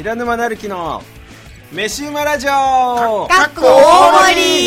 平沼なるきの飯馬ラジオかっこ大盛り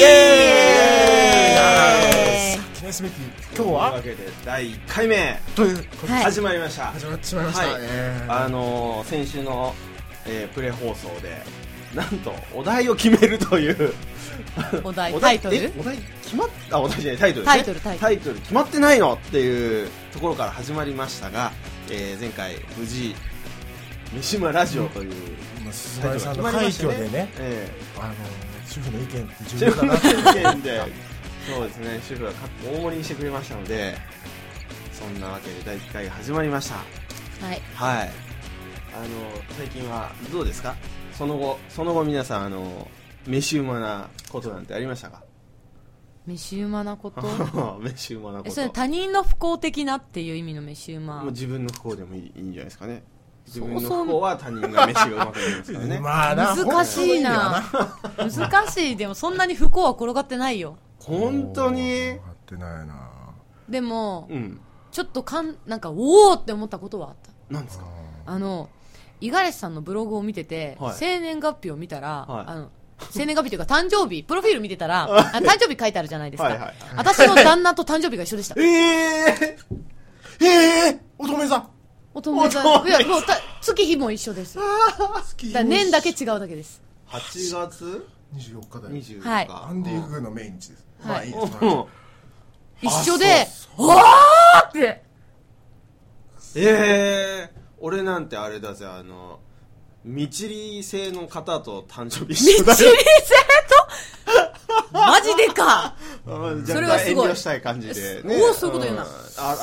記念すべき今日というはわけで第1回目ということで始まりました、 始まってしまいました、 はい先週の、プレ放送でなんとお題を決めるというお題タイトルお題決まったお題じゃないタイトルですねタイトル決まってないのっていうところから始まりましたが、前回無事飯馬ラジオという菅井さんの快挙でね、主婦の意見って重主婦の要だなって意見でそうですね、主婦が大盛りにしてくれましたので、そんなわけで第1回が始まりました。 はいはい。最近はどうですか？その後皆さん飯馬なことなんてありましたか？ 飯馬なこと飯馬なこと。 それ他人の不幸的なっていう意味の飯馬。 もう自分の不幸でもいいんじゃないですかね。自分の不幸は他人が飯がうまくなりますからね。 まあな、 難しいな難しい。でもそんなに不幸は転がってないよ。 本当に？ やってないな。 でも、ちょっとなんかおーって思ったことはあった。 なんですか？ 五十嵐さんのブログを見てて、 はい、 生年月日を見たら、 はい、 生年月日というか誕生日プロフィール見てたら誕生日書いてあるじゃないですか。 はいはい、 私の旦那と誕生日が一緒でした。 乙女座乙女座。いやもう月日も一緒です。だ年だけ違うだけです。 8月 24日だよ。 24日、 はい、 アンディ・フグの命日です。 はい、 まあいいです。 一緒でわーって俺なんてあれだぜ、みちり星の方と誕生日一緒だよ。みちり星とマジでかそれはすごい遠慮したい感じで、ね、 おお、そういうこと言うな。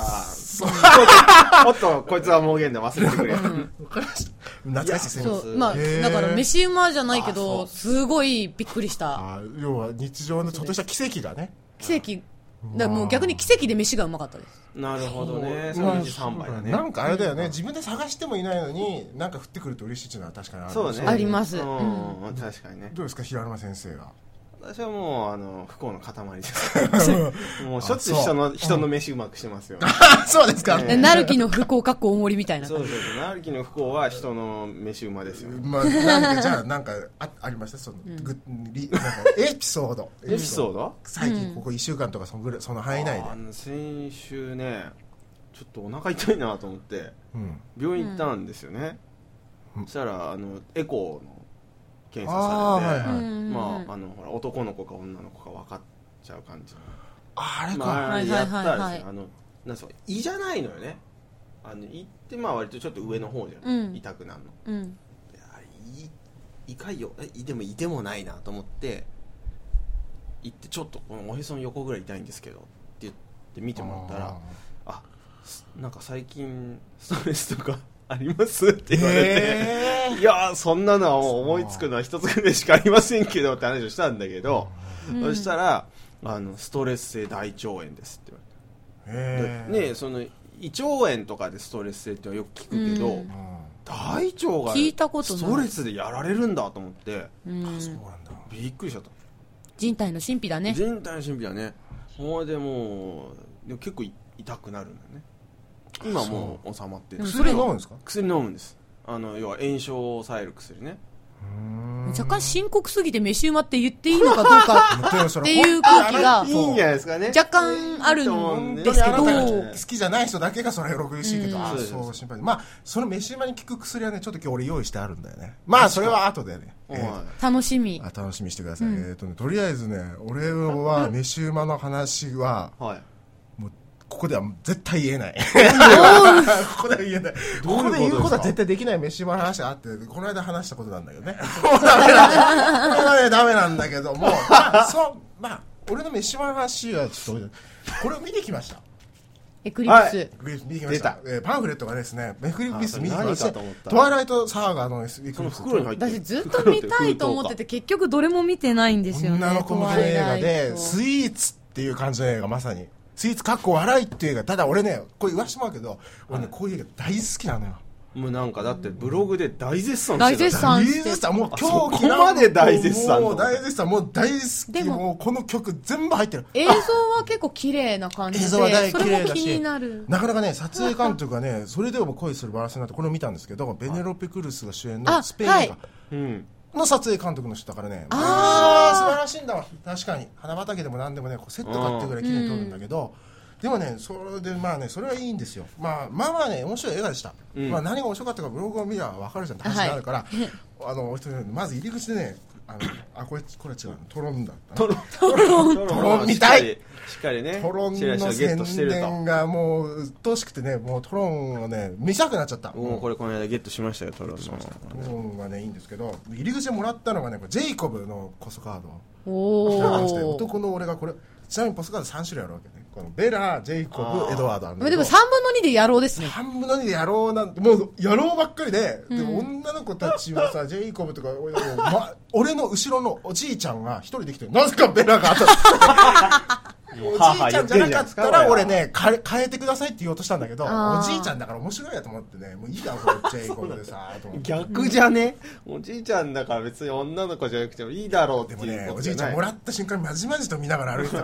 もっとこいつは妄言で忘れてくれ。 懐かしい先生。そう、まあだから飯馬じゃないけどすごいびっくりした。 要は日常のちょっとした奇跡がね。 奇跡だからもう逆に奇跡で飯がうまかったです。 なるほどね。3時3杯だね。 なんかあれだよね、自分で探してもいないのになんか降ってくると嬉しいっていうのは確かにある。 そうね、 あります。 確かにね。 どうですか平沼先生が？ 私はもう不幸の塊ですもうしょっちゅう人の飯うまくしてますよ。 そうですか。 なるきの不幸かっこ大盛りみたいな。 そうなるきの不幸は人の飯うまですよ。 まあなんかじゃあなんかありましたそのなんかエピソード。 エピソード？ 最近ここ1週間とかその範囲内で。 先週ね、ちょっとお腹痛いなと思って病院行ったんですよね。そしたらエコーの検査されて、まあほら男の子か女の子か分かっちゃう感じのあれか、 まあ、やったらですね、なんか胃じゃないのよね。胃ってまあ割とちょっと上の方じゃん、痛くなるの、胃かいよ、でも胃でもないなと思って行って、ちょっとこのおへその横ぐらい痛いんですけどって言って見てもらったら、なんか最近ストレスとかありますって言われて、いやそんなのはもう思いつくのは一つぐらいしかありませんけどって話をしたんだけど、そしたらストレス性大腸炎ですって言われて、ね、その胃腸炎とかでストレス性ってよく聞くけど、大腸がストレスでやられるんだと思って、 そうなんだ、 びっくりしちゃった。 人体の神秘だね。 人体の神秘だね。もうでも結構痛くなるんだよね。今もう収まってる。 薬飲むんですか？ 薬飲むんです。要は炎症を抑える薬ね。 若干深刻すぎて飯馬って言っていいのかどうかっていう空気がいいんじゃないですかね。 若干あるんですけど、 好きじゃない人だけがそれは嬉しいけど、そう心配。まあその飯馬に効く薬はねちょっと今日俺用意してあるんだよね。まあそれは後でね、 楽しみしてください。とりあえずね、俺は飯馬の話はもうここでは絶対言えない。ここでは言えない。ここで言うことは絶対できない飯馬の話があって、この間話したことなんだけどね。ダメなんだけども、まあ俺の飯馬の話はちょっとこれを見てきました。 エクリプス、 見てきました。パンフレットがですね、エクリプス見てきました。トワイライトサーガーのエクリプス。 私ずっと見たいと思ってて結局どれも見てないんですよね。 女の子の映画でスイーツっていう感じの映画、まさにスイーツかっこ笑いっていう映画。ただ俺ねこれ言わしてもらうけど、俺ねこういう映画大好きなのよ。 もうなんかだってブログで大絶賛してた。大絶賛して大絶賛。もう今日そこまで大絶賛。 もう大絶賛。もう大好き。もうこの曲全部入ってる。 映像は結構綺麗な感じで。 映像は大綺麗だし。 それも気になる。 なかなかね、撮影監督がね、それでも恋するバラスになってこれを見たんですけど、ベネロペ・クルスが主演のスペイン映画の撮影監督の人だからね。素晴らしいんだわ。確かに。花畑でも何でもね、セットかっていうぐらい綺麗に撮るんだけど、でもね、それでまあね、それはいいんですよ。まあね、面白い映画でした。まあ何が面白かったかブログを見れば分かるじゃんって話になるから、まず入り口でね、これは違う。トロンだったな。トロンみたい。 しっかりね。 トロンの宣伝がもう鬱陶しくてね、もうトロンをね、見たくなっちゃった。 もうこれこの間ゲットしましたよ、トロン。トロンはね、いいんですけど、入り口でもらったのがね、ジェイコブのポストカード。男の俺がこれ、ちなみにポストカード3種類あるわけね。このベラ、ジェイコブ、エドワードあるんだけど。 でも3分の2で野郎ですね。 3分の2で野郎なんて、もう野郎ばっかりで、でも女の子たちはさ、ジェイコブとか、俺の後ろのおじいちゃんが一人で来て、なぜかベラが当たって。おじいちゃんじゃなかったら俺ね、変えてくださいって言おうとしたんだけど、おじいちゃんだから面白いやと思ってね、もういいだろ、これ、ジェイコブでさ、と思って。 逆じゃね、おじいちゃんだから別に女の子じゃなくてもいいだろうっていう。 でもね、おじいちゃんもらった瞬間まじまじと見ながら歩いてたから、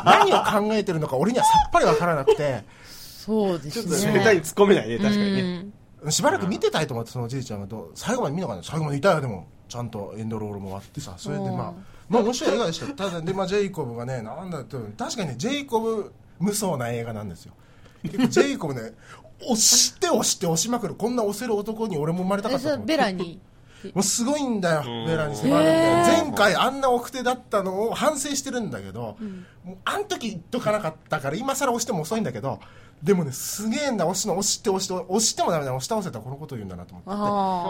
何を考えてるのか俺にはさっぱりわからなくて。 そうですね。 ちょっと冷たいに突っ込めないね、確かにね。 しばらく見てたいと思って、そのおじいちゃんが最後まで見なかった。最後までいたよ、でも。ちゃんとエンドロールもあってさ、それでまあ面白い映画でした。ただで、ジェイコブがね、なんだって、確かにね、ジェイコブ無双な映画なんですよ。結構ジェイコブね、押しまくる。こんな押せる男に俺も生まれたかったと思って。 ベラにもうすごいんだよ、ベラに迫るんだよ。前回あんな奥手だったのを反省してるんだけど、もうあん時言っとかなかったから今更押しても遅いんだけど、でもね、すげえんだ、押してもダメだ、押し倒せたらこのことを言うんだなと思って。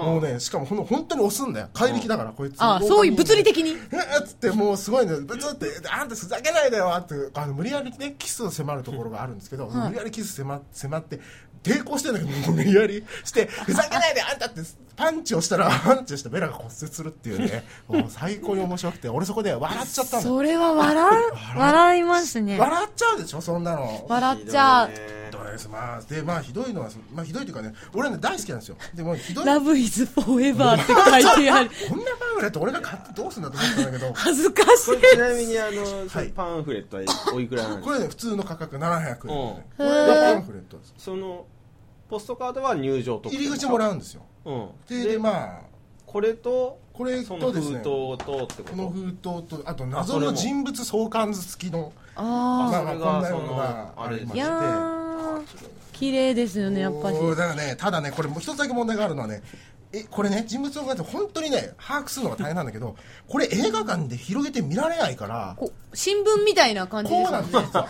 もうね、しかも本当に押すんだよ。怪力だから、こいつ。 そういう物理的に。 つって、もうすごいね、ブツって、あんたふざけないでよって、無理やりね、キスを迫るところがあるんですけど、無理やりキス迫って、抵抗してんだけど、無理やりして、ふざけないであんたってパンチをしたベラが骨折するっていうね、もう最高に面白くて、俺そこで笑っちゃったんだ。 それは笑いますね。 笑っちゃうでしょ、そんなの。 笑っちゃう。 で、ひどいのは、ひどいというかね、俺はね、大好きなんですよ。でも、ひどい。 Love is forever って書いてある。 こんなパンフレット俺が買ってどうすんだと思ったんだけど。 恥ずかしい。 ちなみにパンフレットはおいくらなんですか？ これね、普通の価格700円。これがパンフレットです。 その、ポストカードは入場特典。 入り口もらうんですよ。で、 これとですね、 この封筒とってこと？ この封筒と、あと謎の人物相関図付きの、 こんなのがありまして。 綺麗ですよね、やっぱり。 だからね、ただね、これもう一つだけ問題があるのはね、これね、人物相関図本当にね、把握するのが大変なんだけど、これ映画館で広げて見られないから、 新聞みたいな感じですこうなんですよ。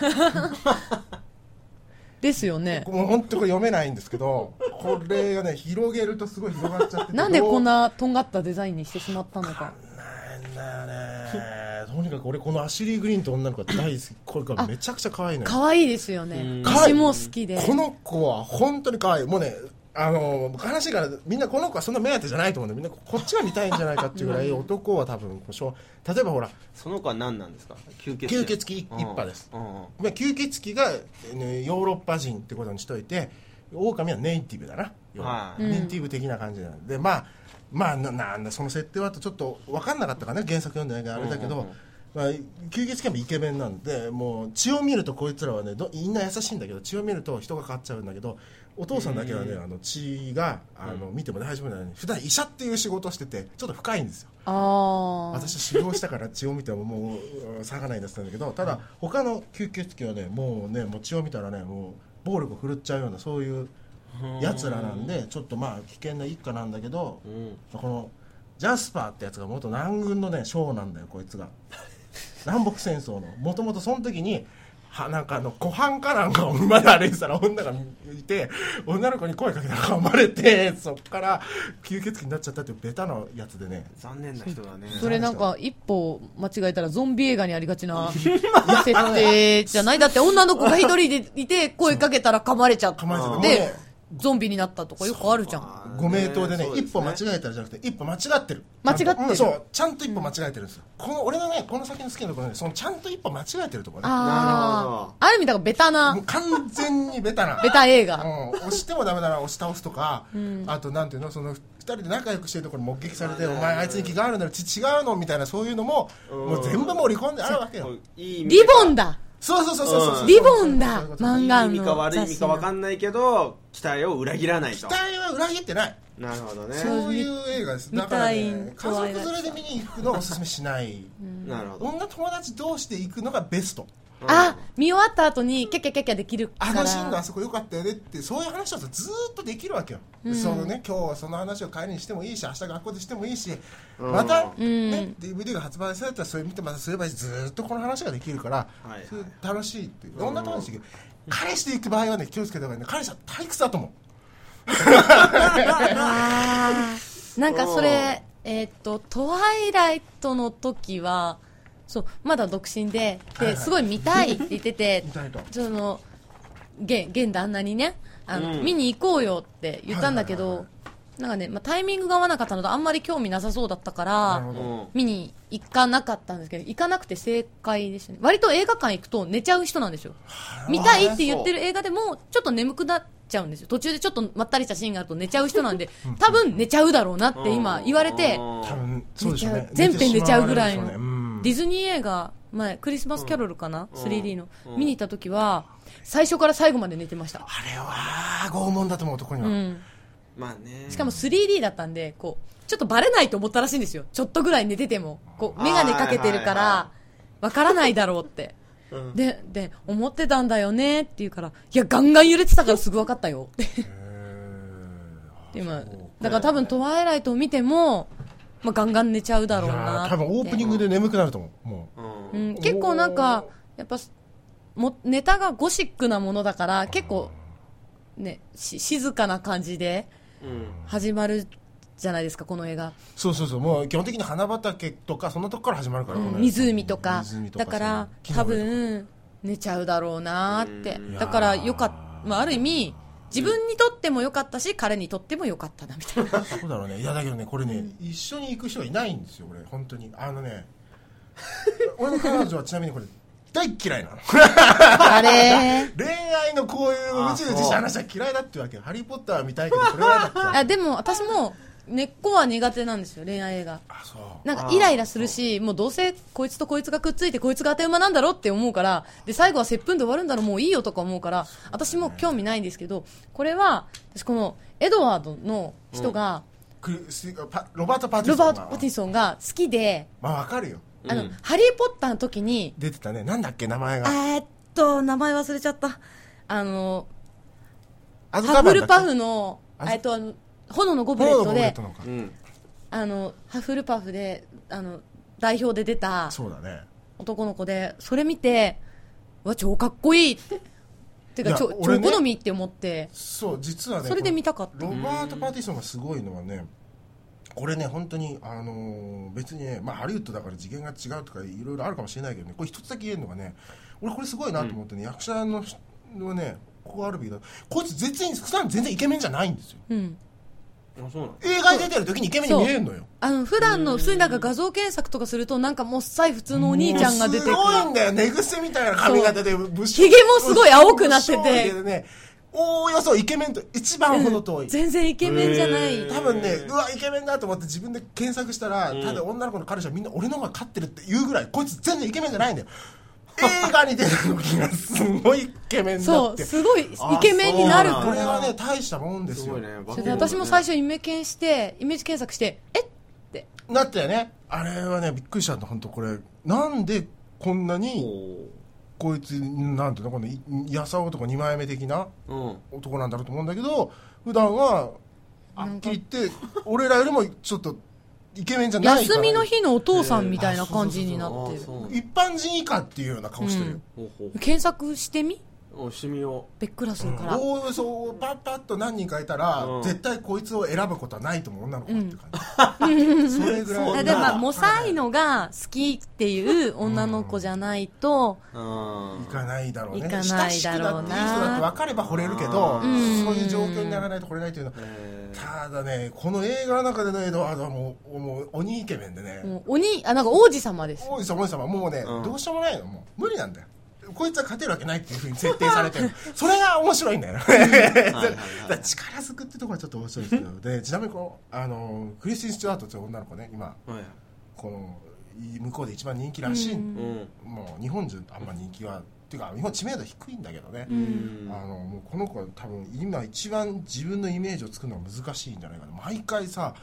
ですよね。 もう本当これ読めないんですけど、これがね、広げるとすごい広がっちゃってて。 なんでこんなとんがったデザインにしてしまったのか。 わかんないんだよね。とにかく俺このアシュリー・グリーンって女の子が大好き。これがめちゃくちゃ可愛いのよ。 可愛いですよね。私も好きで。 この子は本当に可愛い。もうね、悲しいからみんなこの子はそんな目当てじゃないと思うんで、みんなこっちが見たいんじゃないかっていうぐらい男は多分例えばほら、 その子は何なんですか？ 吸血鬼一派です。吸血鬼が、ヨーロッパ人ってことにしといて、狼はネイティブだな、ネイティブ的な感じなんで、なんだその設定はちょっと分かんなかったかね、原作読んでないからあれだけど、吸血鬼はイケメンなんで、もう血を見るとこいつらはね、みんな優しいんだけど、血を見ると人が変わっちゃうんだけど、お父さんだけはね、血が見ても大丈夫なのに、普段医者っていう仕事をしててちょっと深いんですよ。私修行したから血を見てももう下がないですんだけど、ただ他の吸血鬼はね、もう血を見たらね、もう暴力を振るっちゃうような、そういうやつらなんで、ちょっと危険な一家なんだけど、このジャスパーってやつが元南軍のね将なんだよ、こいつが。南北戦争のもともとその時になんか湖畔かなんかを馬で歩いてたら女がいて、女の子に声かけたら噛まれて、そっから吸血鬼になっちゃったっていうベタなやつでね。 残念な人だね。 それなんか一歩間違えたらゾンビ映画にありがちな設定じゃない？だって女の子が一人でいて声かけたら噛まれちゃって、 ゾンビになったとかよくあるじゃん。 ご名答でね、一歩間違えたらじゃなくて、一歩間違ってる。 間違ってる。 そう、ちゃんと一歩間違えてるんですよ。俺のね、この先の好きなところね、そのちゃんと一歩間違えてるところね。 ある意味だからベタな。 完全にベタな。 ベタ映画。 押してもダメだな、押し倒すとか、あとなんていうの、その、二人で仲良くしてるところに目撃されて、お前あいつに気があるんだろ、違うのみたいな、そういうのも、もう全部盛り込んであるわけよ。 リボンだ。 そうリボンだ。漫画の。 いい意味か悪い意味か分かんないけど、期待を裏切らないと。 期待は裏切ってない。 なるほどね。 そういう映画です。だからね、家族連れで見に行くのをおすすめしない。 なるほど。 女友達同士で行くのがベスト。 見終わった後にキャキャキャキャできるから。 あのシーンのあそこ良かったよねって、そういう話だとずーっとできるわけよ。そのね、今日その話を帰りにしてもいいし、明日学校でしてもいいし、またね、DVD が発売されたらそれ見てまたすればいいし、ずーっとこの話ができるから、楽しいっていう。女友達で彼氏で行く場合はね、気をつけた方がいいね。彼氏は退屈だと思う。 なんかそれ、トワイライトの時は、そうまだ独身で、すごい見たいって言ってて、その現旦那にね、見に行こうよって言ったんだけど、なんかね、タイミングが合わなかったのとあんまり興味なさそうだったから見に行かなかったんですけど、行かなくて正解でしたね。割と映画館行くと寝ちゃう人なんですよ。見たいって言ってる映画でもちょっと眠くなっちゃうんですよ。途中でちょっとまったりしたシーンがあると寝ちゃう人なんで、多分寝ちゃうだろうなって今言われて、全編寝ちゃうぐらいのディズニー映画、前クリスマスキャロルかな、3D の見に行った時は最初から最後まで寝てました。 あれは拷問だと思う、男には。 まあね、 しかも 3D だったんで、こうちょっとバレないと思ったらしいんですよ。ちょっとぐらい寝ててもこう眼鏡かけてるからわからないだろうって、で思ってたんだよねって言うから、いやガンガン揺れてたからすぐ分かったよって今だから多分トワイライトを見ても、ガンガン寝ちゃうだろうなって。 多分オープニングで眠くなると思う。もう、結構なんかやっぱネタがゴシックなものだから結構ね、静かな感じで始まるじゃないですか、この映画。 そうもう基本的に花畑とかそんなとこから始まるから、 湖とかだから多分寝ちゃうだろうなって。だからよかった、ある意味自分にとってもよかったし、彼にとってもよかったなみたいな。 そうだろうね。いやだけどね、これね、一緒に行く人がいないんですよ、俺本当に。俺の彼女はちなみにこれ大嫌いなの。 あれ恋愛のこういううじうじした話は嫌いだってわけよ。ハリーポッターは見たいけどこれはだって。 でも私も根っこは苦手なんですよ、恋愛映画。なんかイライラするし、もうどうせこいつとこいつがくっついてこいつが当て馬なんだろうって思うから、で最後は接吻で終わるんだろう、もういいよとか思うから、私も興味ないんですけど、これは私このエドワードの人が、 ロバート・パティソンが好きで、 わかるよ。 ハリーポッターの時に出てたね。なんだっけ名前が。 名前忘れちゃった。ハフルパフの炎のゴブレットで、ハフルパフで代表で出た男の子で、それ見て超かっこいいってか超好みって思って、 そう実はね、 それで見たかった。 ロバート・パティソンがすごいのはね、これね本当に別にね、ハリウッドだから次元が違うとかいろいろあるかもしれないけどね、これ一つだけ言えるのがね、俺これすごいなと思ってね、役者のね、ここあるべきだ。こいつ普段全然イケメンじゃないんですよ。映画に出てる時にイケメンに見えるのよ。 普段の普通になんか画像検索とかすると、なんかもっさい普通のお兄ちゃんが出てくる。 すごいんだよ、寝癖みたいな髪型で、 ひげもすごい青くなってて、 おおよそイケメンと一番ほど遠い、 全然イケメンじゃない。 多分ね、うわイケメンだと思って自分で検索したら、ただ女の子の彼氏はみんな俺の方が勝ってるって言うぐらい、こいつ全然イケメンじゃないんだよ。映画に出る時がすごいイケメンだって。 すごいイケメンになるから。 これはね大したもんですよ。 それで私も最初イメージ検索してってなったよね。あれはねびっくりしたんだ本当。これなんでこんなにこいつなんていうの、このやさ男2枚目的な男なんだろうと思うんだけど、普段ははっきり言って俺らよりもちょっとイケメンじゃないから、 休みの日のお父さんみたいな感じになってる。 一般人以下っていうような顔してるよ。 検索してみシミをべっくらするから、 そうパッパッと何人かいたら、絶対こいつを選ぶことはないと思う女の子って感じ、それぐらいでもモサいのが好きっていう女の子じゃないと、 いかないだろうね。 いかないだろうな。 親しくなっていい人だって分かれば惚れるけど、そういう状況にならないと惚れないというのは、ただね、この映画の中でのエドワードはもう鬼イケメンでね、 なんか王子様です。 王子様もうね、どうしようもないの、もう無理なんだよ。こいつは勝てるわけないっていう風に設定されてるそれが面白いんだよ力ずくってところはちょっと面白いですけどで、ちなみにクリスティン・スチュワートという女の子ね、今、この向こうで一番人気らしい、もう日本中あんま人気はっていうか日本知名度低いんだけどね、もうこの子は多分今一番自分のイメージを作るのが難しいんじゃないかな。毎回さ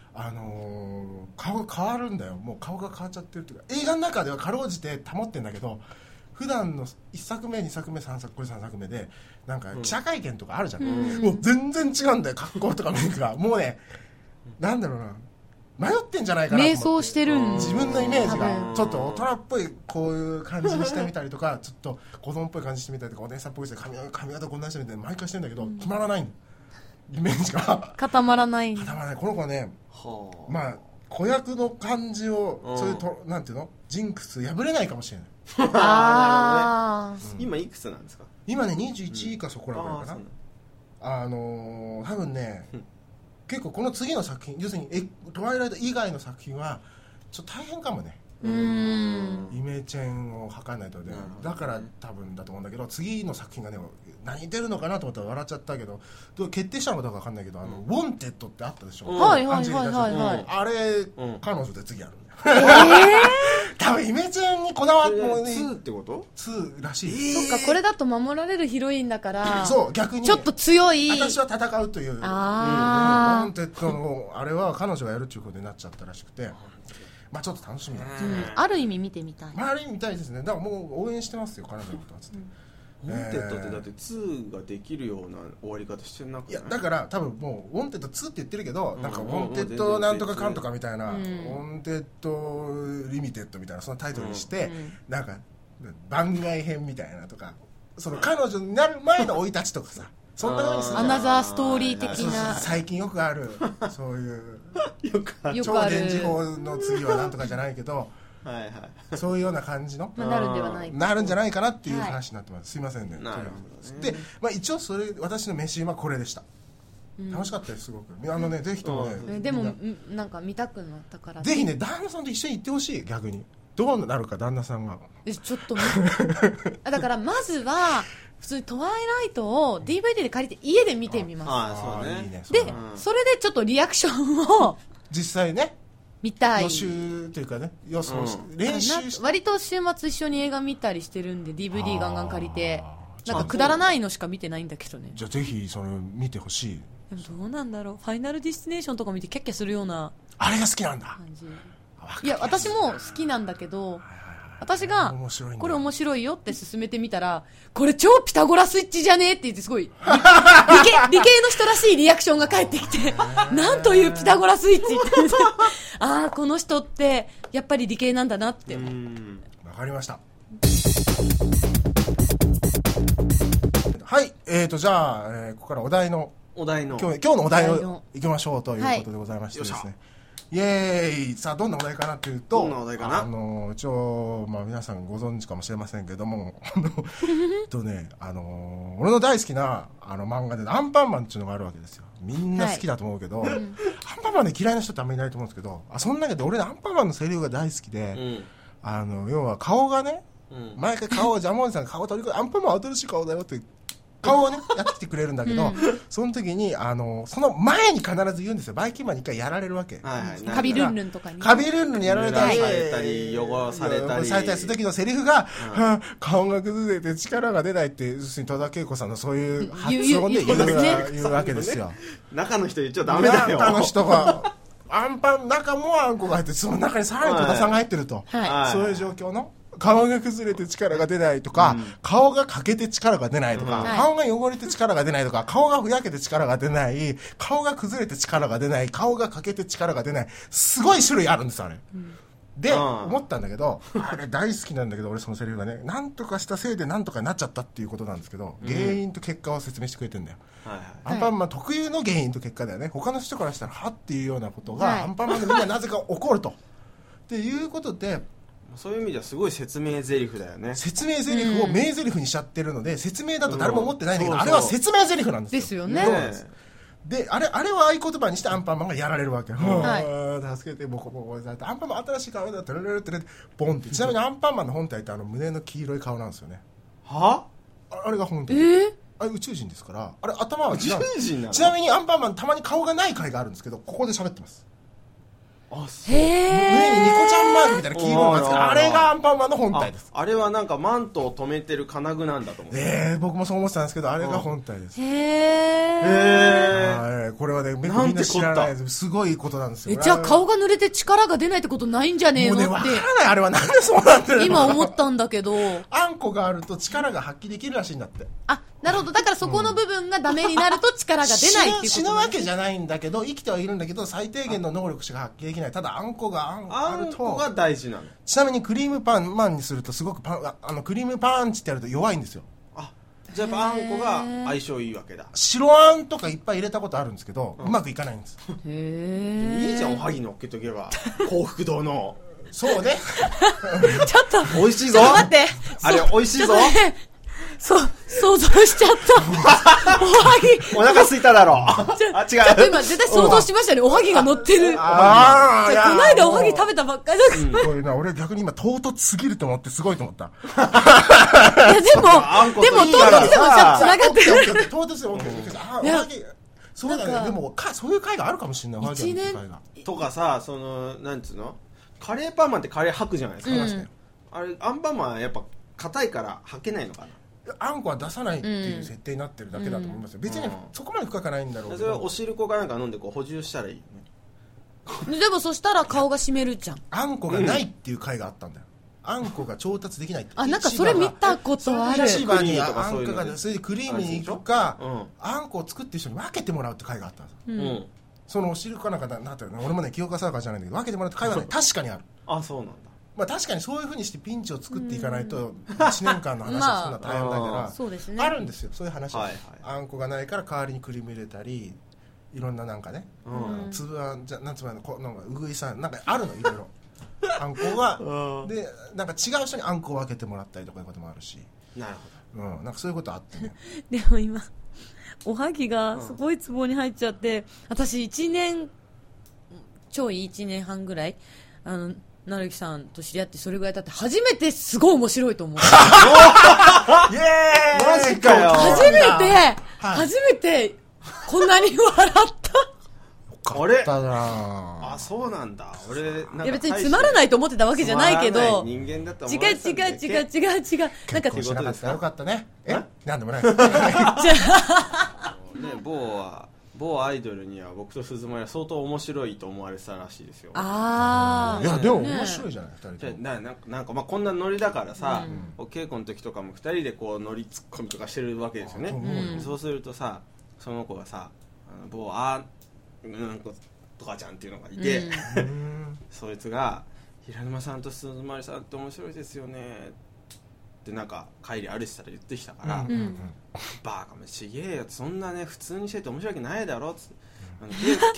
顔が変わるんだよ。もう顔が変わっちゃってるっていうか、映画の中ではかろうじて保ってんだけど、普段の1作目2作目3作これ3作目でなんか記者会見とかあるじゃん、もう全然違うんだよ、格好とかメイクがもうね、なんだろうな、迷ってんじゃないかなと思って、 迷走してるん、 自分のイメージがちょっと大人っぽいこういう感じにしてみたりとかちょっと子供っぽい感じしてみたりとか、お姉さんっぽいして髪型こんなにしてみたいな毎回してんだけど、決まらないの、イメージが固まらない。 この子はね、まあ子役の感じをそういうなんていうの、ジンクス破れないかもしれない今いくつなんですか？ 今ね21かそこらぐらいかな、多分ね、結構この次の作品、要するにトワイライト以外の作品はちょっと大変かもね、イメチェンを図らないとね、だから多分だと思うんだけど、次の作品がね何出るのかなと思ったら笑っちゃったけど、決定したのかどうか分かんないけど、ウォンテッドってあったでしょ、 はいはいはいはい、 あれ、彼女で次やるんだよ多分イメチェンにこだわってもう 2ってこと？ 2 らしい、 そっか、これだと守られるヒロインだからそう逆に、 ちょっと強い、 私は戦うという、ウォンテッドのあれは彼女がやるっていうことになっちゃったらしくて、まあちょっと楽しみだ、 ある意味見てみたい、 ある意味見たいですね。だからもう応援してますよ、彼女のことはつって、 ウォンテッドってだって2ができるような終わり方してなくて、 いやだから多分もうウォンテッド2って言ってるけど、なんかウォンテッドなんとかかんとかみたいな、ウォンテッドリミテッドみたいなそのタイトルにして、なんか番外編みたいなとか、その彼女になる前の生い立ちとかさ、そんな風にするアナザーストーリー的な、 最近よくあるそういう超電磁砲の次はなんとかじゃないけどそういうような感じのなるんではないか、 なるんじゃないかなっていう話になってます、すいませんね。で、一応それ私の飯はこれでした。楽しかったです、すごく。ぜひともね、 でもなんか見たくなったから、 ぜひね、旦那さんと一緒に行ってほしい。逆にどうなるか、旦那さんがちょっとだからまずは普通にトワイライトを DVD で借りて家で見てみます。 そうね。 で、それでちょっとリアクションを実際ね見たい、 予習というかね、予想して、練習して、 割と週末一緒に映画見たりしてるんで DVD ガンガン借りて、なんかくだらないのしか見てないんだけどね。 じゃあぜひそれ見てほしい。 でもどうなんだろう、ファイナルディスティネーションとか見てキャッキャするようなあれが好きなんだ感じ。いや私も好きなんだけど、私がこれ面白いよって勧めてみたら、これ超ピタゴラスイッチじゃねって言って、すごい理系の人らしいリアクションが返ってきてなんというピタゴラスイッチってああこの人ってやっぱり理系なんだなって。わかりました。はい、じゃあ、ここからお題の今日のお題をいきましょうということでございましてですね、イエーイ。さあどんなお題かなというと、一応、皆さんご存知かもしれませんけども俺の大好きな漫画でアンパンマンっていうのがあるわけですよ。みんな好きだと思うけど、アンパンマンで嫌いな人ってあんまりいないと思うんですけど、その中で俺アンパンマンのセリフが大好きで、要は顔がね、毎回顔をジャムおじさんが顔を取り込んで、アンパンマンは新しい顔だよって顔をねやってきてくれるんだけど、その時にその前に必ず言うんですよ。バイキンマンに一回やられるわけ、 カビルンルンとかにカビルンルンにやられたり汚されたりする時のセリフが、顔が崩れて力が出ないって、要するに戸田恵子さんのそういう発音で言うわけですよ。 中の人言っちゃダメだよ。 中の人がアンパン中もあんこが入って、その中にさらに戸田さんが入ってると、そういう状況の顔が崩れて力が出ないとか、顔が欠けて力が出ないとか、顔が汚れて力が出ないとか、顔がふやけて力が出ない、顔が崩れて力が出ない、顔が欠けて力が出ない、すごい種類あるんですあれ、 で思ったんだけど、あれ大好きなんだけど、俺そのセリフがね、なんとかしたせいでなんとかになっちゃったっていうことなんですけど、原因と結果を説明してくれてるんだよ、アンパンマン特有の原因と結果だよね。他の人からしたらはっていうようなことが、アンパンマンでみんななぜか起こるとっていうことで、 そういう意味ではすごい説明台詞だよね。 説明台詞を名台詞にしちゃってるので、説明だと誰も思ってないんだけど、あれは説明台詞なんですよ。 ですよね。 で、あれを合言葉にしてアンパンマンがやられるわけ。助けて、ボコボコされて、アンパンマン新しい顔だ、テレレレテレボンって。ちなみにアンパンマンの本体って胸の黄色い顔なんですよね。 は？ あれが本体。あれ宇宙人ですから、あれ頭は違う。宇宙人なの？ ちなみにアンパンマンたまに顔がない回があるんですけど、ここで喋ってます。 へえ。 胸にニコちゃんマークみたいな黄色いやつ、あれがアンパンマンの本体です。 あれはなんかマントを止めてる金具なんだと思う。 僕もそう思ってたんですけど、あれが本体です。 へえ。 これはね、みんな知らないです。すごいことなんですよ。 じゃあ顔が濡れて力が出ないってことないんじゃねえのって。 もうね、わからない。あれはなんでそうなってるの？ 今思ったんだけど。 あんこがあると力が発揮できるらしいんだって。 あ、なるほど。だからそこの部分がダメになると力が出ないっていうこと。 死ぬわけじゃないんだけど、生きてはいるんだけど、最低限の能力しか発揮できない。ただあんこがあると。 あんこが大事なの。 ちなみにクリームパンマンにするとすごくクリームパンチってやると弱いんですよ。 あ、じゃあやっぱあんこが相性いいわけだ。 白あんとかいっぱい入れたことあるんですけど、うまくいかないんです。 へいいじゃん、おはぎ乗っけとけば。幸福堂の。 そうね。 ちょっと。 美味しいぞ。 待って。 あれ美味しいぞ。 想像しちゃった。おはぎ。 お腹空いただろう。あ、違う。 ちょっと今絶対想像しましたね。おはぎが乗ってる。この間おはぎ食べたばっかりだから。 俺逆に今唐突すぎると思ってすごいと思った。 いやでも唐突でもちゃんと繋がってる。 唐突でも OK。おはぎ。そうだね。でもそういう回があるかもしれない。 1年とかさ、なんつうの？カレーパンマンってカレー吐くじゃないですか。あれアンパンマンはやっぱ硬いから吐けないのかな。 あんこは出さないっていう設定になってるだけだと思いますよ。別にそこまで深くないんだろうけど。 それはお汁粉かなんか飲んで補充したらいいよね。でもそしたら顔が締めるじゃん。 あんこがないっていう回があったんだよ。あんこが調達できないって。 あ、なんかそれ見たことある。 市場にあんこがそれでクリームに行くか、あんこを作ってる人に分けてもらうって回があったんですよ。そのお汁粉なんかなんていうの、俺もね記憶が定かじゃないんだけど、分けてもらうって回はね確かにある。 あ、そうなんだ。 まあ確かにそういう風にしてピンチを作っていかないと1年間の話をするのは大変だから、あるんですよそういう話は。あんこがないから代わりにクリーム入れたり、いろんななんかね、粒あんじゃなんつうの、なんかうぐいさんなんかあるのいろいろ。あんこがでなんか違う人にあんこを分けてもらったりとかいうこともあるし。 なるほど。なんかそういうことあってね。 でも今おはぎがすごいツボに入っちゃって、私1年半ぐらいなるきさんと知り合ってそれぐらい経って初めてすごい面白いと思う。イエーイマジかよ。 初めてこんなに笑った。 あれ？ あ、 そうなんだ。俺いや別につまらないと思ってたわけじゃないけど、 人間だと違う。なんか結婚しなかったらよかったね。なんでもない。 某アイドルには僕と鈴間は相当面白いと思われてたらしいですよ。 いやでも面白いじゃない2人とも。 なんかまあこんなノリだからさ、稽古の時とかも2人でこうノリツッコミとかしてるわけですよね。そうするとさ、その子がさ、某なんとかちゃんっていうのがいて、そいつが平沼さんと鈴間さんって面白いですよねってなんか帰り歩いてたら言ってきたから、バカめちげえよ、そんなね普通にしてて面白いわけないだろっつって、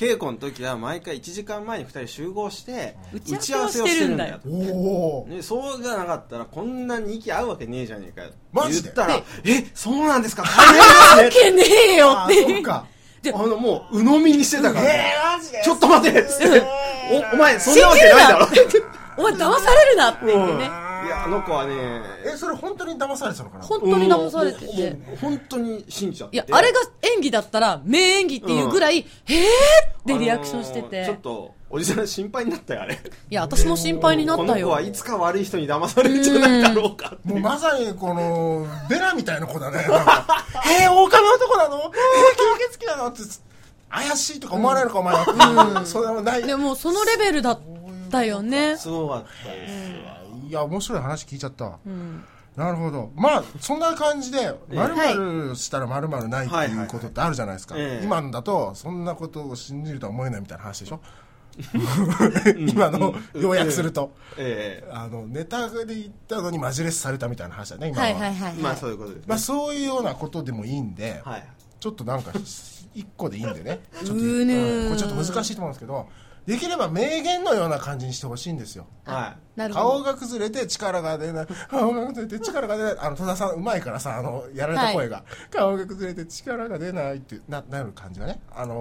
稽古の時は毎回1時間前に2人集合して打ち合わせをしてるんだよ。そうじゃなかったらこんなに息合うわけねえじゃねえかよって言ったら、そうなんですか、 合うわけねえよっていうか、 もう鵜呑みにしてたから、ちょっと待ってっつって、お前そんなわけないだろお前騙されるなっていうね。 いや、あの子はね、 それ本当に騙されてたのかな。 本当に騙されてて、 本当に信じちゃって。 いや、あれが演技だったら名演技っていうぐらい、ってリアクションしてて、 ちょっとおじさん心配になったよあれ。 いや、私も心配になったよ。 この子はいつか悪い人に騙されるんじゃないだろうか。 もうまさにこのベラみたいな子だね。なんか狼男なの？吸血鬼なの？って怪しいとか思われるかお前は。それはない。 でもそのレベルだったよね。 すごかったです。 いや面白い話聞いちゃった。なるほど。まあそんな感じで〇〇したら〇〇ないっていうことってあるじゃないですか。今だとそんなことを信じるとは思えないみたいな話でしょ。 今の要約すると、ネタで言ったのにマジレスされたみたいな話だね今は。 まあそういうことです、 まあそういうようなことでもいいんで、ちょっとなんか一個でいいんでね、これちょっと難しいと思うんですけど、できれば名言のような感じにしてほしいんですよ。顔が崩れて力が出ない、顔が崩れて力が出ない、戸田さんうまいからさ、やられた声が、顔が崩れて力が出ないってなる感じがね、あれ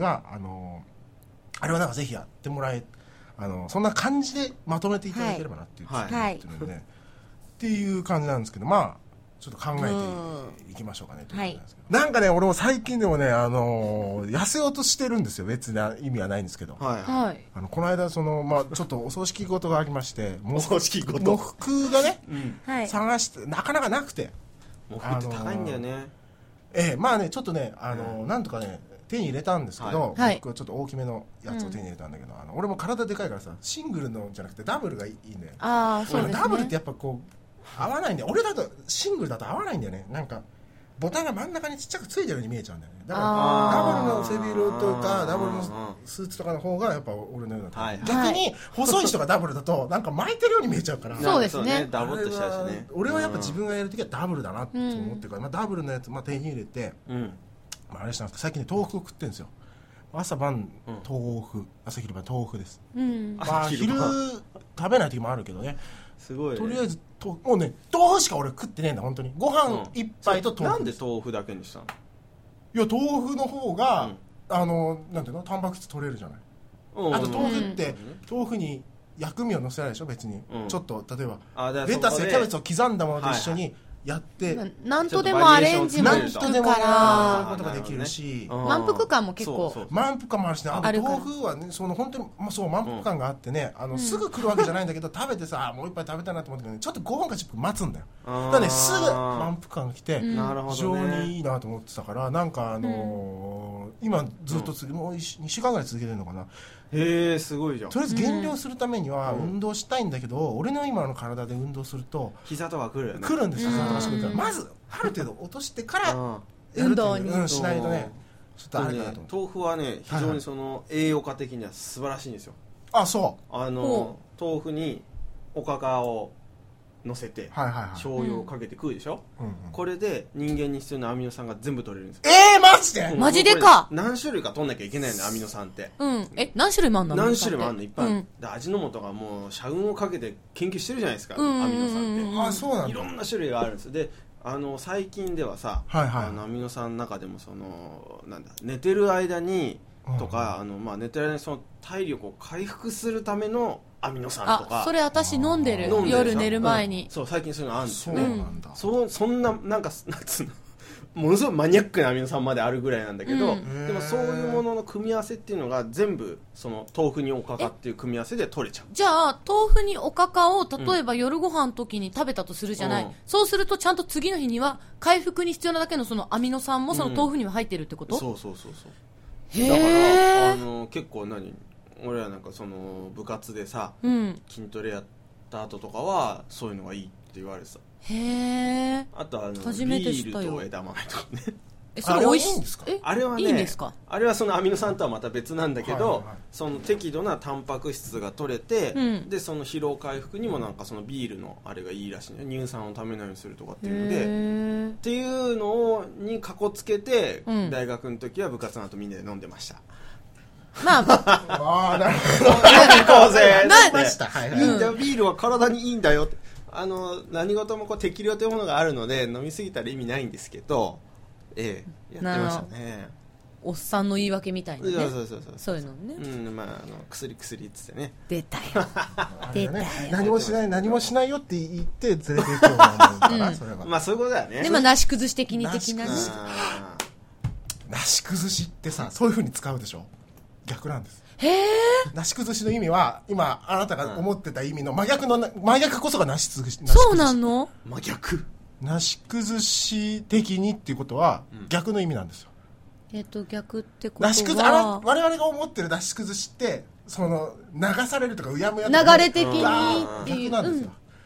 はなんかぜひやってもらえ、そんな感じでまとめていただければなっていう、っていう感じなんですけど、まあちょっと考えていきましょうかね。なんかね、俺も最近でもね、痩せようとしてるんですよ。別な意味はないんですけど、この間ちょっとお葬式事がありまして、喪服がね、探してなかなかなくて、 喪服って高いんだよね。 まあね、ちょっとね、なんとかね手に入れたんですけど、僕はちょっと大きめのやつを手に入れたんだけど、俺も体でかいからさ、シングルのじゃなくてダブルがいいんだよ。ダブルってやっぱこう合わないんだよ。俺だとシングルだと合わないんだよね。なんかボタンが真ん中にちっちゃくついてるように見えちゃうんだよね。だからダブルの背広とかダブルのスーツとかの方がやっぱ俺のような、逆に細い人がダブルだとなんか巻いてるように見えちゃうから。 そうですね。 ダブルとしたしね。 俺はやっぱ自分がやるときはダブルだなって思ってるから、ダブルのやつ手に入れて、あれしたんですけど、最近ね豆腐を食ってるんですよ。朝晩豆腐、朝昼晩豆腐です。昼食べない時もあるけどね。 すごい、 とりあえずもうね、豆腐しか俺食ってねえんだ本当に。ご飯一杯と豆腐。 なんで豆腐だけにしたの？ いや、豆腐の方がなんていうの、タンパク質取れるじゃない。あと豆腐って豆腐に薬味を乗せられるでしょ別に。ちょっと例えばレタスやキャベツを刻んだものと一緒にやって何とでもアレンジも効くからことができるし、 満腹感も結構満腹感もあるしね。豆腐はね、本当にそう満腹感があってね、すぐ来るわけじゃないんだけど、食べてさもう一杯食べたいなと思ったけど、ちょっと5分か10分待つんだよ。だからね、すぐ満腹感が来て非常にいいなと思ってたから、なんか今ずっともう2週間ぐらい続けてるのかな。 へえ、すごいじゃん。 とりあえず減量するためには運動したいんだけど、俺の今の体で運動すると膝とか来るよね。 来るんですよ。膝とか来るから、まずある程度落としてから運動にしないとね、ちょっとあれかなと思って。 豆腐はね、非常に栄養価的には素晴らしいんですよ。 あ、そう。 豆腐におかかを乗せて醤油をかけて食うでしょ。これで人間に必要なアミノ酸が全部取れるんですよ。 マジで？ マジでか。 何種類か取んなきゃいけないのアミノ酸って。 何種類もあんの？ 何種類もあんのいっぱい。味の素がもう社運をかけて研究してるじゃないですか、アミノ酸って。 あ、そうなんだ。 いろんな種類があるんです。で、最近ではさ、アミノ酸の中でもなんだ、寝てる間にとか、寝てる間に体力を回復するためのアミノ酸とか。 それ私飲んでる。夜寝る前に。 そう、最近そういうのあるんですよね。そんな、なんか、なんつうの、ものすごいマニアックなアミノ酸まであるぐらいなんだけど、でもそういうものの組み合わせっていうのが全部豆腐におかかっていう組み合わせで取れちゃう。 じゃあ豆腐におかかを例えば夜ご飯の時に食べたとするじゃない、そうするとちゃんと次の日には回復に必要なだけのアミノ酸も豆腐には入ってるってこと？ そう。だから結構俺らなんか部活でさ、筋トレやった後とかはそういうのがいいって言われてた。あと初めて知ビったよ。 ールと枝豆とかね。 それ美味しいんですか？ あれはね、 いいんですか？ あれはアミノ酸とはまた別なんだけど、適度なタンパク質が取れて、で疲労回復にもなんかビールのあれがいいらしいね。乳酸をためないようにするとかっていうので、っていうのにかこつけて、大学の時は部活の後みんなで飲んでました。 まあなるほど。行こうぜ。 ビールは体にいいんだよって。何事も適量というものがあるので飲みすぎたら意味ないんですけど、やってましたね。 おっさんの言い訳みたいなね。そういうのね。 薬っつってね。 出たよ。出たよ。 何もしないよって言って連れて行くようなもんだから、それは。 まあそういうことだよね。 でもなし崩し的に的なね。 なし崩しってさ、そういう風に使うでしょ。逆なんです。なし崩しの意味は今あなたが思ってた意味の真逆こそがなし崩し。 そうなの？ 真逆。 なし崩し的にっていうことは逆の意味なんですよ。 逆ってことは我々が思ってるなし崩しって流されるとかうやむやとか流れ的に逆なんですよ。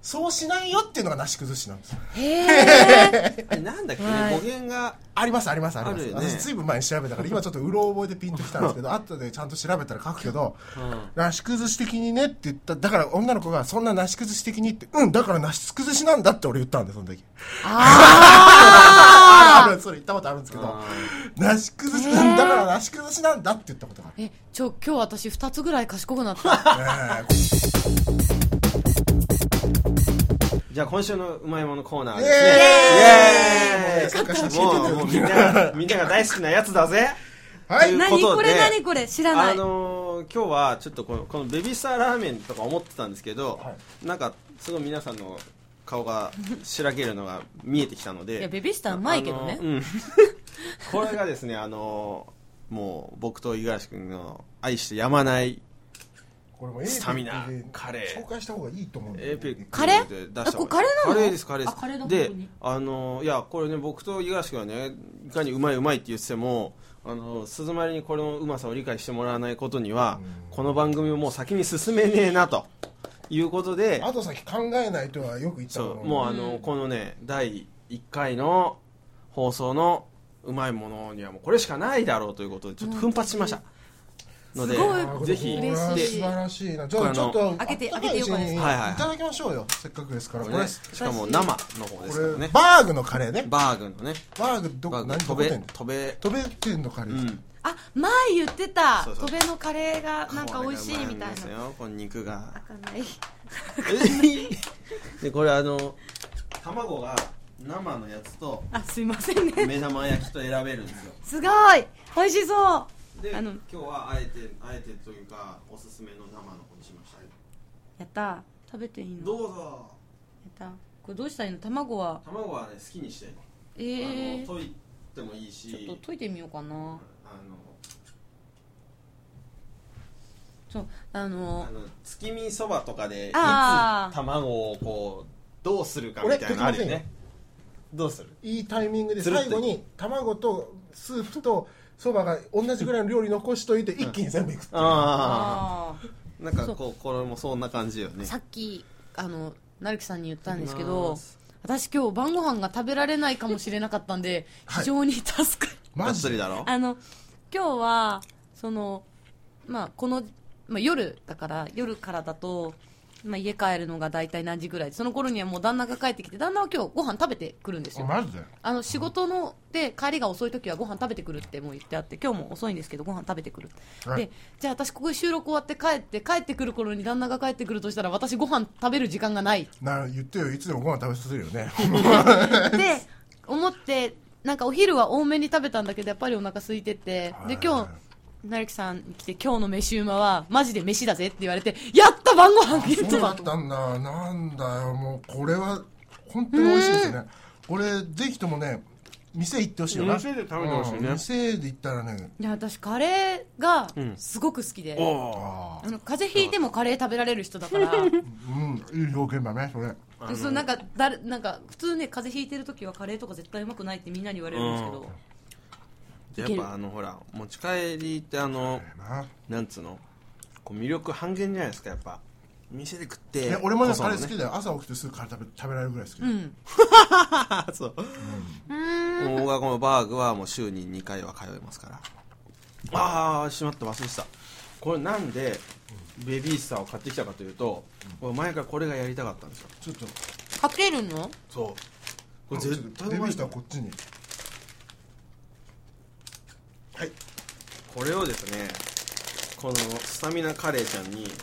そうしないよっていうのがなし崩しなんですよ。 あれなんだっけね、語源がありますあります。ずいぶん前に調べたから今ちょっとうろ覚えでピンときたんですけど後でちゃんと調べたら書くけど、なし崩し的にねって言った。だから女の子がそんななし崩し的にってだからなし崩しなんだって俺言ったんでその時。あるそれ言ったことあるんですけど、なし崩しだからなし崩しなんだって言ったことがある。 今日私2つぐらい賢くなった。 じゃあ今週のうまいものコーナーですね。イエーイ。もうみんなが大好きなやつだぜ。 はい。何これ知らない。 今日はちょっとこのベビースターラーメンとか思ってたんですけど、なんかすごい皆さんの顔がしらけるのが見えてきたので。 いやベビースターうまいけどね。 これがですねもう僕と五十嵐君の愛してやまないスタミナカレー紹介した方がいいと思うんで。カレー？カレーなの？ カレーです。で、いやこれね僕と五十嵐君はねいかにうまいって言っても鈴丸にこれのうまさを理解してもらわないことにはこの番組をもう先に進めねえなということで。 あと先考えないとはよく言ったの。もうこのね第1回の放送のうまいものにはもうこれしかないだろうということでちょっと奮発しました。のでぜひ素晴らしいな。じゃあちょっと開けてよかです。 いただきましょうよ。せっかくですからこれ。 しかも生の方ですからね。 バーグのカレーね。 バーグのね。 バーグどこ何飛べ店のカレー。 前言ってた。飛べのカレーがなんか美味しいみたいな。 この肉が。 開かない。 でこれ卵が生のやつとすいませんね。 目玉焼きと選べるんですよ。 すごい美味しそう。 で今日はあえてというかおすすめの生の方にしました。 やった食べていいの？ どうぞ。 やったこれどうしたらいいの？卵はね好きにして溶いてもいいしちょっと溶いてみようかな。 月見そばとかでいつ卵をこうどうするかみたいなのあるよね。どうする？ いいタイミングで最後に卵とスープとそばが同じぐらいの量に残しといて一気に全部いくっていう。 なんかこれもそんな感じよね。 さっき成木さんに言ったんですけど私今日晩ご飯が食べられないかもしれなかったんで非常に助かる。 マジだろ？ 今日は夜だから夜からだと家帰るのが大体何時ぐらいでその頃にはもう旦那が帰ってきて旦那は今日ご飯食べてくるんですよ。 マジで？ 仕事で帰りが遅い時はご飯食べてくるってもう言ってあって今日も遅いんですけどご飯食べてくる、でじゃあ私ここで収録終わって帰ってくる頃に旦那が帰ってくるとしたら私ご飯食べる時間がない言ってよ。いつでもご飯食べさせるよねで思ってなんかお昼は多めに食べたんだけどやっぱりお腹空いててで今日成木さんに来て今日の飯うまはマジで飯だぜって言われてやった晩ご飯そうだったんだ。なんだよもうこれは本当に美味しいですよね。これぜひともね店行ってほしいよな。 店で食べてほしいね。 店で行ったらね。 いや私カレーがすごく好きで、風邪ひいてもカレー食べられる人だからいい表現だねそれ。 なんか普通ね風邪ひいてる時はカレーとか絶対うまくないってみんなに言われるんですけど、 やっぱほら持ち帰りってなんつうのこう魅力半減じゃないですか。やっぱ店で食って俺もねカレー好きだよ。朝起きてすぐカレー食べられるぐらい好きだそう、僕はこのバーグはもう週に2回は通いますから。しまった忘れてた。これなんでベビースターを買ってきたかというと前からこれがやりたかったんですよ。 ちょっとかけるの？ そうこれ絶対ベビースターこっちにはい、これをですねこのスタミナカレーちゃんに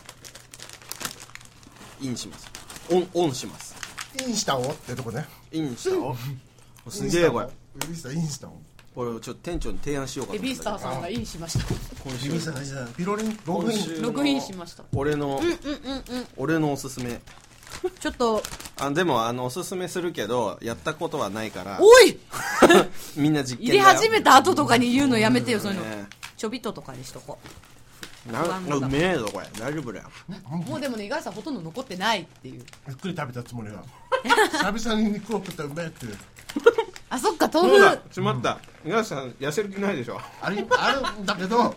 インします。オンします。 インしたおってとこね。 インしたおすげえこれベビースターインしたおこれをちょっと店長に提案しようかとベビースターさんがインしました。 ベビースター大事だ。ピロリンログインしました。 俺のおすすめちょっとでもおすすめするけどやったことはないからおいみんな実験入れ始めた後とかに言うのやめてよ。そういうのちょびっととかにしとこう。 うめえぞこれ大丈夫だよ。 もうでもね五十嵐さんほとんど残ってないっていう。 ゆっくり食べたつもりが久々に肉を食ったらうめえっていうあそっか豆腐しまった五十嵐さん痩せる気ないでしょ。 あるんだけど頑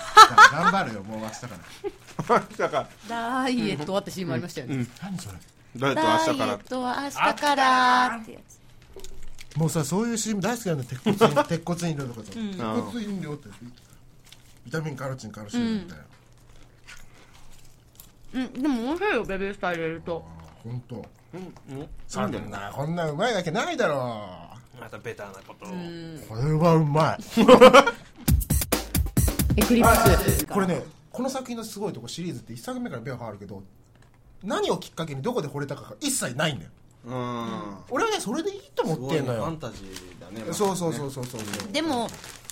張るよもう明日からダイエット終わってシーンもありましたよね。 何それダイエットは明日からってやつ。 もうさ、そういう CM 大好きなんだよ。鉄骨飲料とかさ、鉄骨飲料ってビタミンカロチンカルシウムみたいな。でも面白いよ、ベビースター入れると。 本当。そんなこんなうまいだけないだろう。またベタなことを。 これはうまい。 エクリプス。 これね、この作品のすごいとこ、シリーズって1作目から目が変わるけど、何をきっかけにどこで惚れたかが一切ないんだよ。俺はね、それでいいと思ってんのよ。 ファンタジーだね。 そう。 でも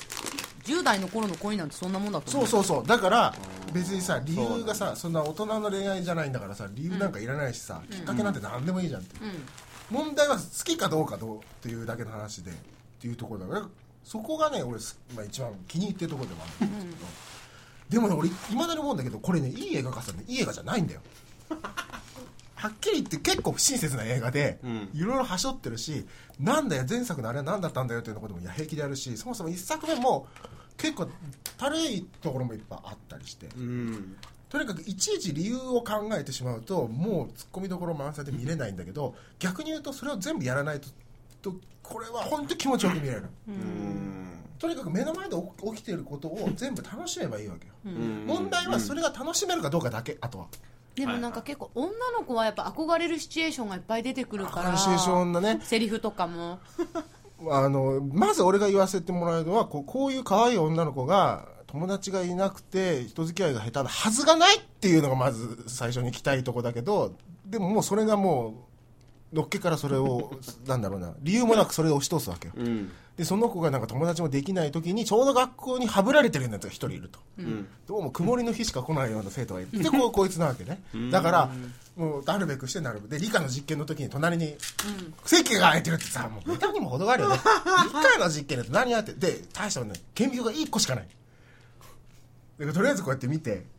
10代の頃の恋なんてそんなもんだと思う。 そうだから別にさ、理由がさ、そんな大人の恋愛じゃないんだからさ、理由なんかいらないしさ、きっかけなんて何でもいいじゃんって。問題は好きかどうかっていうだけの話でっていうところだから、そこがね、俺、一番気に入ってるところでもあるんだけど、でもね、俺いまだに思うんだけど、これね、いい映画かさね、いい映画じゃないんだよ。はっきり言って結構不親切な映画で、いろいろはしょってるし、なんだよ前作のあれは何だったんだよっていうことも平気であるし、そもそも1作目も結構たるいところもいっぱいあったりして、とにかくいちいち理由を考えてしまうともうツッコミどころ満載で見れないんだけど、逆に言うとそれを全部やらないとこれは本当に気持ちよく見れる。とにかく目の前で起きていることを全部楽しめばいいわけよ。問題はそれが楽しめるかどうかだけ。あとはでもなんか結構女の子はやっぱ憧れるシチュエーションがいっぱい出てくるから、 シチュエーションだね、 セリフとかもまず俺が言わせてもらうのは、こういう可愛い女の子が友達がいなくて人付き合いが下手なはずがないっていうのがまず最初に来たいとこだけど、でももうそれがもうのっけからそれをなんだろうな、理由もなくそれを押し通すわけよ。でその子がなんか友達もできない時にちょうど学校にはぶられてるようなやつが一人いると、どうも曇りの日しか来ないような生徒がいるでこいつなわけね。だからもうなるべくしてなるべくで、理科の実験の時に隣に席が空いてるってさ、もう歌にも程があるよね。理科の実験だと何やってで、大したのね、顕微鏡が1個しかない。でとりあえずこうやって見て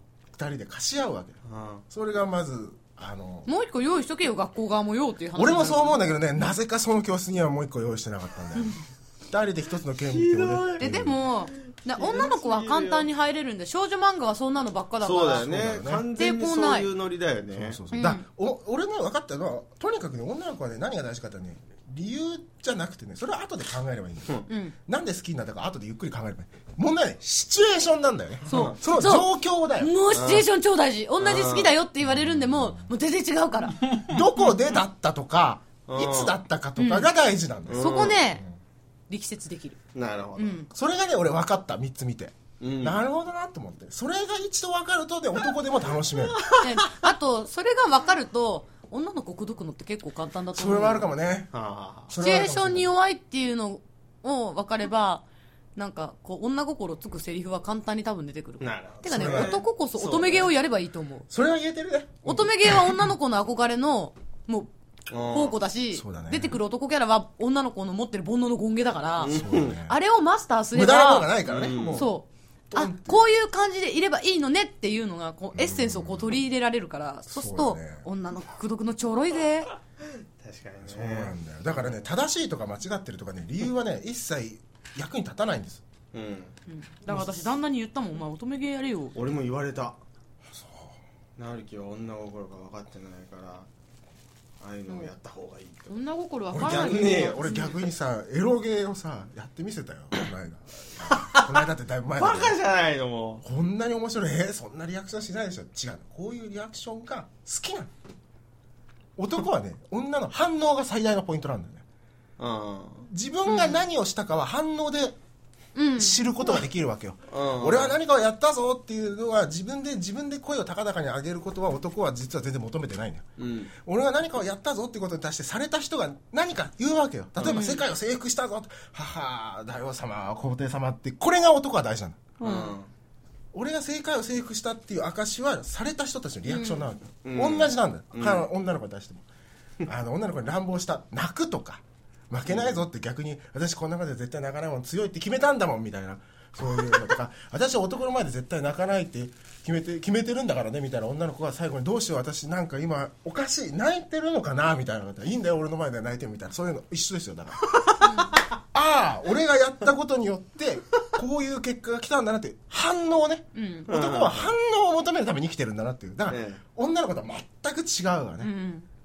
2人で貸し合うわけ。それがまずもう一個用意しとけよ学校側もよっていう話。 俺もそう思うんだけどね、なぜかその教室にはもう一個用意してなかったんだよ。2人で一つの顕微鏡で。 でも女の子は簡単に入れるんで、少女漫画はそんなのばっかだから。 そうだよね、完全にそういうノリだよね。 俺ね分かったのは、とにかくね、女の子はね、何が大事かってね、理由じゃなくてね、それは後で考えればいいんだよ。なんで好きになったか後でゆっくり考えればいい。問題はね、シチュエーションなんだよね。その状況だよ。 もうシチュエーション超大事。同じ好きだよって言われるんでもう全然違うから。 どこでだったとかいつだったかとかが大事なんだよ。 そこね、力説できる。 なるほど。 それがね、俺分かった。3つ見て、なるほどなと思って、それが一度分かると、ね、男でも楽しめる。 あとそれが分かると女の子口説くのって結構簡単だと思う。 それはあるかもね。 シチュエーションに弱いっていうのを分かれば、なんかこう女心つくセリフは簡単に多分出てくる。てかね、男こそ乙女芸をやればいいと思う。 それは言えてるね。 乙女芸は女の子の憧れのもう宝庫だし、出てくる男キャラは女の子の持ってる煩悩の権化だから、あれをマスターすれば無駄なものがないからね。 そうこういう感じでいればいいのねっていうのがこうエッセンスをこう取り入れられるから、そうすると女の口説くのちょろいぜ。 確かにそうなんだよ。だからね、正しいとか間違ってるとかね、理由はね一切役に立たないんです。 だから私旦那に言ったもん、お前乙女芸やれよ。 俺も言われた。なるきは女心が分かってないからああいうのをやった方がいいって。 女心分からないよ。 俺逆にさ、エロゲーをさやってみせたよ、この間。この間ってだいぶ前だけどバカじゃないの。もうこんなに面白い。そんなリアクションしないでしょ。違う、こういうリアクションが好きなの。男はね、女の反応が最大のポイントなんだよね。自分が何をしたかは反応で知ることができるわけよ。俺は何かをやったぞっていうのは自分で声を高々に上げることは男は実は全然求めてないんだよ。俺は何かをやったぞっていうことに対してされた人が何か言うわけよ。例えば世界を征服したぞ、母大王様皇帝様って、これが男は大事なんだ。俺が世界を征服したっていう証はされた人たちのリアクションなわけよ。同じなんだよ、女の子に対しても。女の子に乱暴した、泣くとか負けないぞって、逆に私こんなことで絶対泣かないもん、強いって決めたんだもんみたいな、そういうのとか私は男の前で絶対泣かないって決めてるんだからねみたいな女の子が最後に、どうしよう私なんか今おかしい、泣いてるのかなみたいな、いいんだよ俺の前で泣いてるみたいな、そういうの一緒ですよ。だからああ俺がやったことによってこういう結果が来たんだなっていう反応ね、男は反応を求めるために生きてるんだなっていう。だから、女の子とは全く違うわね。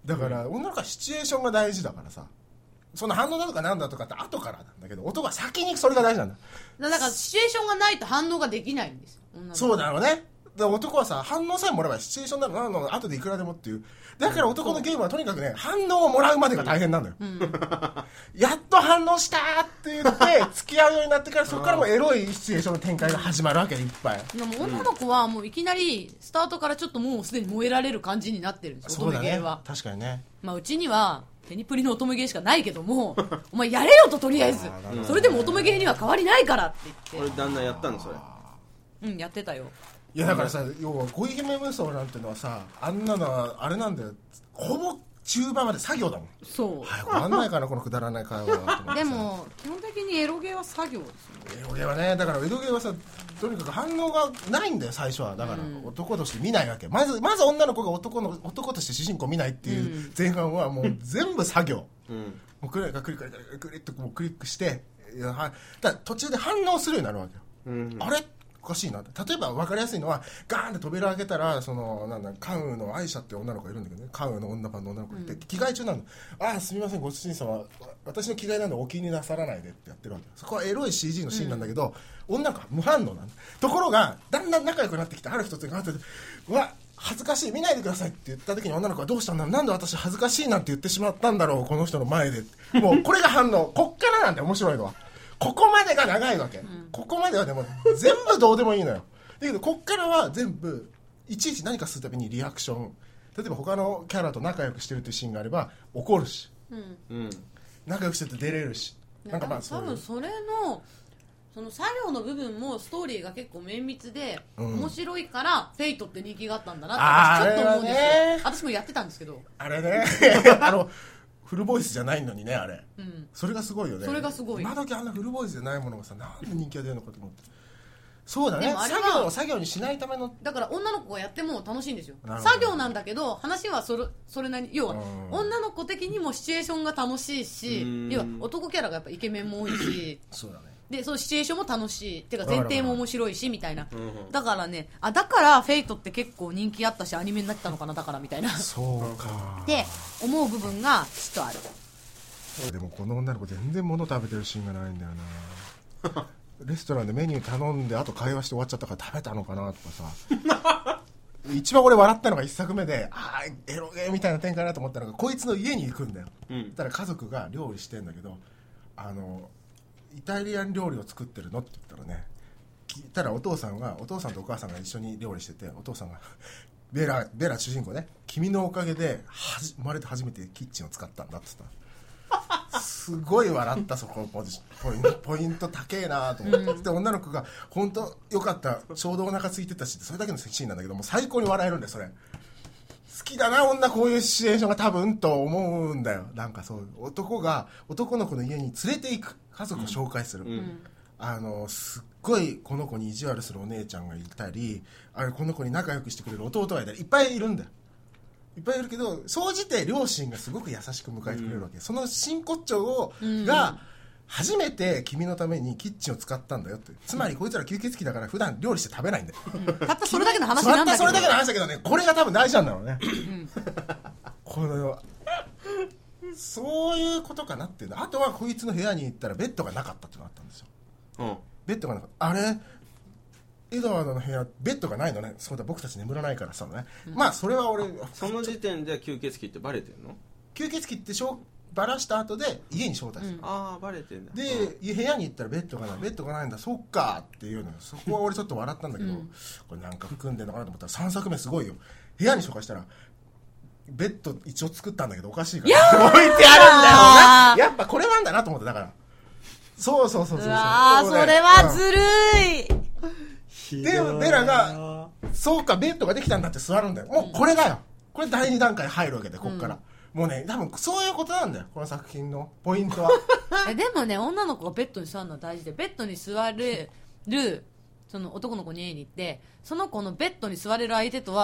だから女の子はシチュエーションが大事だからさ、その反応だとかなんだとかって後からなんだけど、男は先にそれが大事なんだ。 だからシチュエーションがないと反応ができないんですよ。 そうだろうね。だから男はさ、反応さえもらえばシチュエーションなの後でいくらでもっていう。だから男のゲームはとにかくね、反応をもらうまでが大変なんだよ。やっと反応したって言って付き合うようになってから、そこからもエロいシチュエーションの展開が始まるわけでいっぱい。 でも女の子はもういきなりスタートからちょっともうすでに燃えられる感じになってるんですよ、乙女ゲーは。 確かにね。 まあうちにはテニプリの乙女ゲーしかないけどもお前やれよと、とりあえずそれでも乙女ゲーには変わりないからって言って。 これ旦那やったのそれ？ やってたよ。 いやだからさ、要は恋姫無双なんてのはさ、あんなのはあれなんだよ、ほぼ中盤まで作業だもん。 そう早く終わんないかなこのくだらない会話は。 でも基本的にエロゲーは作業ですよね。 エロゲーはね、だからエロゲーはさ、とにかく反応がないんだよ最初は。だから男として見ないわけ。まず女の子が男として主人公見ないっていう前半はもう全部作業。もうクリッともうクリックして、だ途中で反応するようになるわけよ。あれおかしいなって。例えば分かりやすいのは、ガーンって扉開けたら、その関羽の愛車って女の子がいるんだけどね、関羽の女版の女の子がいて、着替え中なの。ああすみませんご主人様、私の着替えなんでお気になさらないでってやってるわけ。そこはエロい CG のシーンなんだけど、女の子は無反応なんだ。ところがだんだん仲良くなってきて、ある一つがあって、うわ恥ずかしい見ないでくださいって言った時に、女の子はどうしたんだろう、なんで私恥ずかしいなんて言ってしまったんだろうこの人の前で。もうこれが反応。こっからなんだよ面白いのは。ここまでが長いわけ、ここまではでも全部どうでもいいのよ。だけどこっからは全部いちいち何かするたびにリアクション。例えば他のキャラと仲良くしてるっていうシーンがあれば怒るし、仲良くしてて出れるし、なんかまあ多分それのその作業の部分もストーリーが結構綿密で面白いからフェイトって人気があったんだなって私ちょっと思うんですよ。私もやってたんですけど、 あれねフルボイスじゃないのにね、あれ、それがすごいよね。 それがすごい。 今時あんなフルボイスじゃないものがさ、なんで人気が出るのかと思って。そうだね、作業にしないための。 だから女の子がやっても楽しいんですよ。作業なんだけど話はそれなり、要は女の子的にもシチュエーションが楽しいし、要は男キャラがやっぱイケメンも多いしそうだね。 でそのシチュエーションも楽しいっていうか前提も面白いしみたいな。だからね、だからフェイトって結構人気あったしアニメになったのかな、だからみたいなそうかって思う部分がちょっとある。 でもこの女の子全然物食べてるシーンがないんだよなレストランでメニュー頼んであと会話して終わっちゃったから食べたのかなとかさ一番俺笑ったのが1作目で、エロゲーみたいな展開だと思ったのが、こいつの家に行くんだよ。だから家族が料理してんだけど、イタリアン料理を作ってるのって言ったらね、聞いたらお父さんとお母さんが一緒に料理してて、お父さんがベラ主人公ね、君のおかげで生まれて初めてキッチンを使ったんだって言ったすごい笑った。そこポイント高えなと思って、で女の子が本当よかった、ちょうどお腹空いてたしって、それだけのシーンなんだけども最高に笑えるんだよ。それ好きだな女、こういうシチュエーションが多分と思うんだよ。なんかそう男が男の子の家に連れて行く、家族を紹介する、すっごいこの子に意地悪するお姉ちゃんがいたり、この子に仲良くしてくれる弟がいたり、いっぱいいるんだよ。いっぱいいるけど、総じて両親がすごく優しく迎えてくれるわけ、その真骨頂が初めて君のためにキッチンを使ったんだよって。つまりこいつら吸血鬼だから普段料理して食べないんだよ、 たったそれだけの話なんだけど、 それだけの話だけどね、これが多分大事なんだろうねこのそういうことかなっていうの。あとはこいつの部屋に行ったらベッドがなかったっていうのがあったんですよ、ベッドがなかった。あれエドワードの部屋ベッドがないのね。そうだ僕たち眠らないからさね、まあそれは俺その時点で吸血鬼ってバレてんの？ 吸血鬼ってバラした後で家に招待する、 バレてんだ。 で部屋に行ったらベッドがないんだ、そっかっていうのよ。そこは俺ちょっと笑ったんだけど、これなんか含んでんのかなと思ったら3作目すごいよ。部屋に紹介したらベッド一応作ったんだけどおかしいから置いてあるんだよな。やっぱこれなんだなと思って。だからそうそれはずるい。 でベラがそうかベッドができたんだって座るんだよ。もうこれだよ、これ第2段階入るわけで、こっから、もうね多分そういうことなんだよこの作品のポイントはでもね女の子がベッドに座るのは大事で、ベッドに座るその男の子に家に行って、その子のベッドに座れる相手とは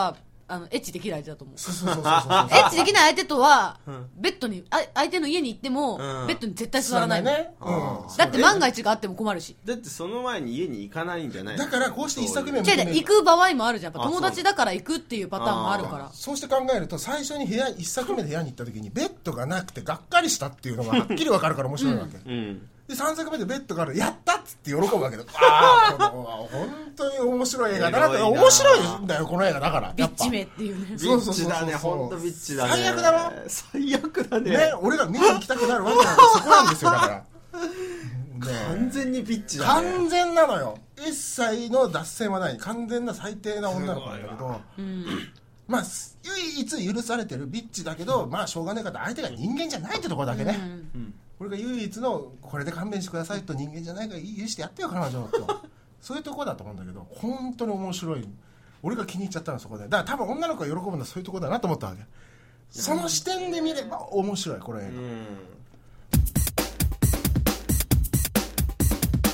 エッチできる相手だと思う。 そうそうそうそう。 エッチできない相手とは、ベッドに、相手の家に行っても、ベッドに絶対座らないね。だって万が一があっても困るし。 だってその前に家に行かないんじゃない？ だからこうして一作目も行く場合もあるじゃん。友達だから行くっていうパターンもあるから。 そうして考えると、最初に一作目で部屋に行った時にベッドがなくてがっかりしたっていうのがはっきりわかるから面白いわけ。で3作目でベッドがある、やったっつって喜ぶわけだ。ああ、本当に面白い映画だなって。面白いんだよこの映画だから。 ビッチ名っていうね。 ビッチだね、本当ビッチだね。 最悪だろ。 最悪だね。 ね、俺が見に行きたくなるわけなんでそこなんですよだから。 完全にビッチだね。 完全なのよ。一切の脱線はない。完全な最低な女の子なんだけど。まあ唯一許されてるビッチだけど、まあしょうがないから相手が人間じゃないってところだけね。俺が唯一のこれで勘弁してくださいと、人間じゃないから許してやってよ彼女とそういうところだと思うんだけど、本当に面白い。俺が気に入っちゃったのそこで。だから多分女の子が喜ぶのはそういうところだなと思ったわけ。その視点で見れば面白いこれ。